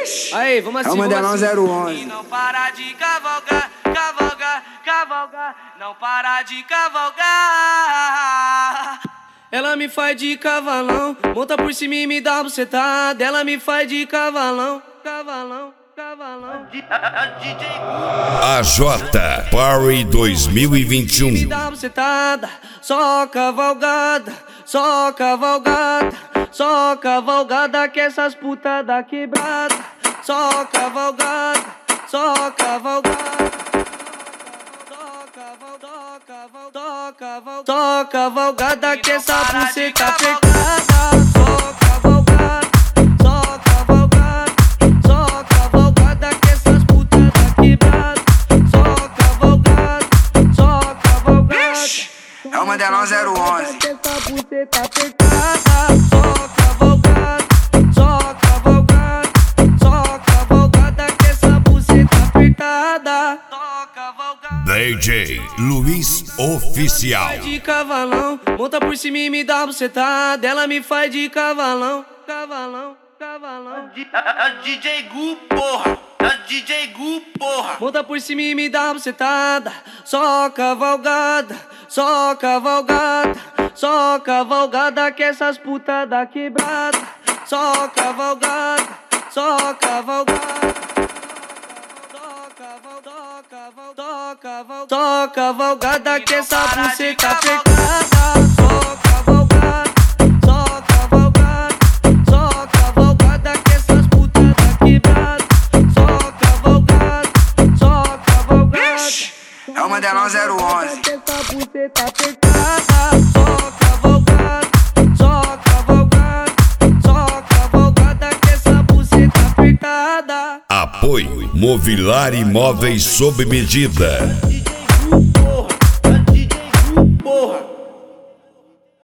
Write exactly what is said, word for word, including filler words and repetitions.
Aí, vamos assim, é o Mandelão assim. zero onze. E não para de cavalgar, cavalgar, cavalgar. Não para de cavalgar. Ela me faz de cavalão, monta por cima e me dá uma bucetada. Ela me faz de cavalão, cavalão, cavalão. D J A J Party dois mil e vinte e um. Me dá uma bucetada, só cavalgada, só cavalgada, só cavalgada que essas putas da quebrada. Só cavalgada, só cavalgada. Só cavalgada que essa buceta apertada. Só cavalgada, só cavalgada, só cavalgada que essas putas da quebrada. Só cavalgada, só cavalgada. É o Mandelão zero onze. Que essa buceta apertada. Só cavalgada, só cavalgada, só cavalgada que essa buceta apertada. Só cavalgar. D J Luiz Oficial. De cavalão, monta por cima e me dá uma bucetada. Ela me faz de cavalão, cavalão, cavalão. D J Gu, porra. D J Gu, porra. Monta por cima e me dá uma bucetada. Só cavalgada, só cavalgada, só cavalgada que essas putas da quebrada. Só cavalgada, só cavalgada. Só cavalgada que essa buceta apertada. Só cavalgada, só cavalgada, só cavalgada que essas putas da quebrada. Só cavalgada, só cavalgada. É o Mandelão zero onze. Que essa buceta apertada. Só cavalgada, só cavalgada, só cavalgada que essa buceta apertada. Apoio Mobiliar Imóveis sob medida.